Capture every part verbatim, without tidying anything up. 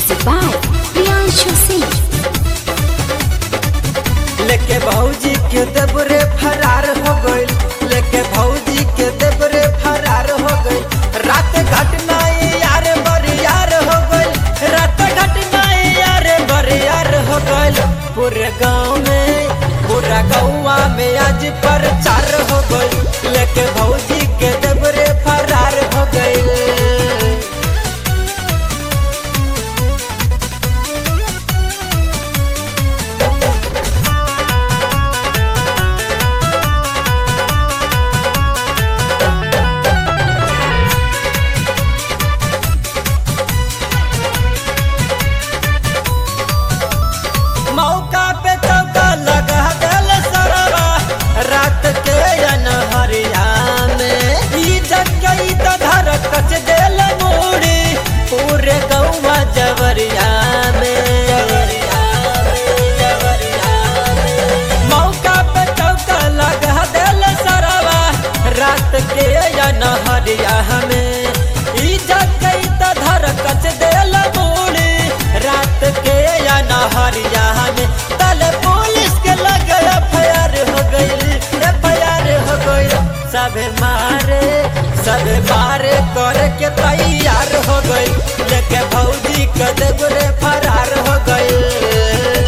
Music by Priyanshu Singh. लेके भौजी के देबरे फरार हो गइल, लेके भौजी के देबरे फरार हो गइल। रात घटना यार बरियार हो गइल, रात घटना यार बरियार हो गइल। पूरे गांव में पूरा गौवा में आज प्रचार हो गइल, लेके भौजी के देबरे फरार हो गइल। मौका पे चौका लगा दिल सरवा रात के अनहरिया में। इज्जत गई तो धर कच दिल मूड़ी पूरे गौवा जवरिया में। मौका पे चौका लगा दिल सरवा रात के अनहरिया में। इज्जत गई तो धर कच दिल मूड़ी रात के अनहरिया में। तले पुलिस के लगे एफ आई आर हो गई, एफ आई आर हो गई। सब मारे सब मारे करे के तैयार हो गई, लेके भौजी के देबरे फरार हो गई।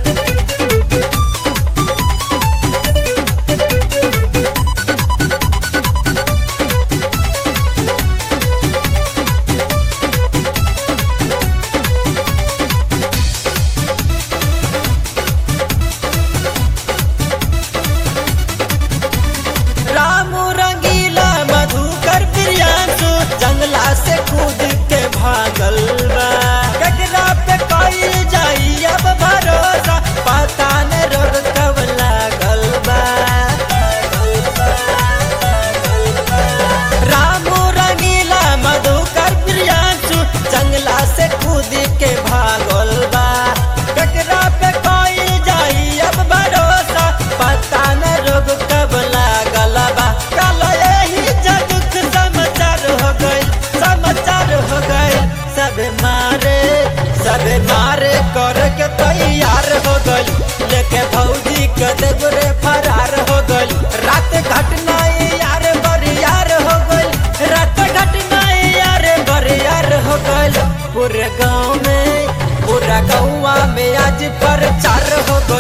रामू रंगीला मधुकर प्रियांशु जंगला से कूद के भागल बा। ककरा पे कइल जाई अब भरोसा, पता न रोग कब लागल बा। रामू रंगीला मधुकर प्रियांशु जंगला से कूद के भागल बा। ककरा पे कइल जाई अब भरोसा, पता न रोग कब लागल बा। कल यही जगत समाचार हो गइल, समाचार हो गइल। सब मारे सब मारे करे के तैयार हो गइल, लेके भौजी के देबरे फरार हो गइल। रात घटना यार बरियार हो गइल, रात घटना यार बरियार हो गइल। पूरे गांव में पूरा गौवा में आज प्रचार हो गइल।